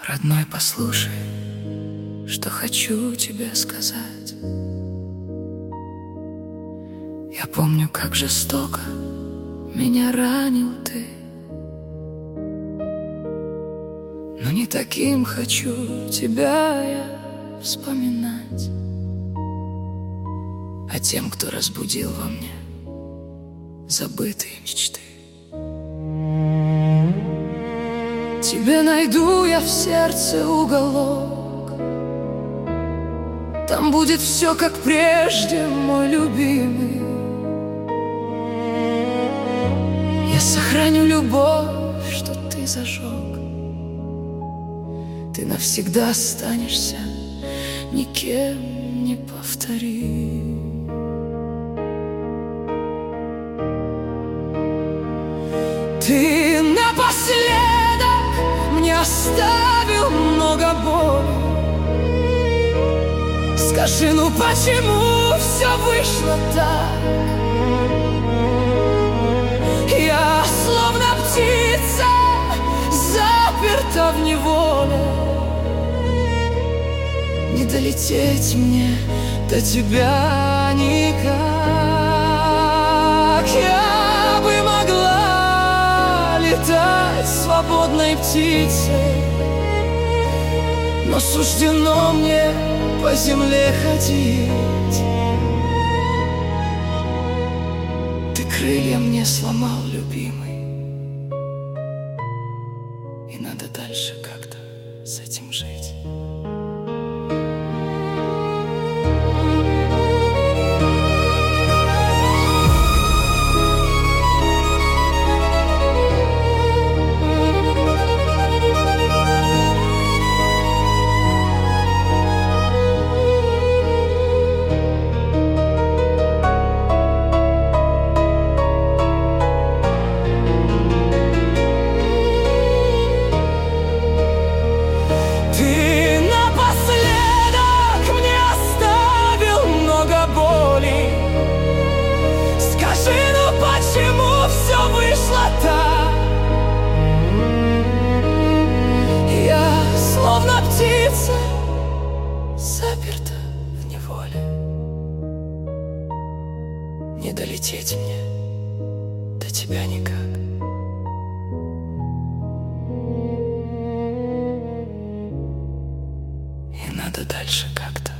Родной, послушай, что хочу тебе сказать. Я помню, как жестоко меня ранил ты, но не таким хочу тебя я вспоминать, а тем, кто разбудил во мне забытые мечты. Тебе найду я в сердце уголок, там будет все как прежде, мой любимый. Я сохраню любовь, что ты зажег. Ты навсегда останешься никем не повторим. Ты напоследок мне оставил много боли. Скажи, ну почему все вышло так? Я словно птица, заперта в неволе. Не долететь мне до тебя никак. Я бы могла летать свободной птицей, но суждено мне по земле ходить. Ты крылья мне сломал, любимый, и надо дальше как-то с этим жить. Заперта в неволе. Не долететь мне до тебя никак. И надо дальше как-то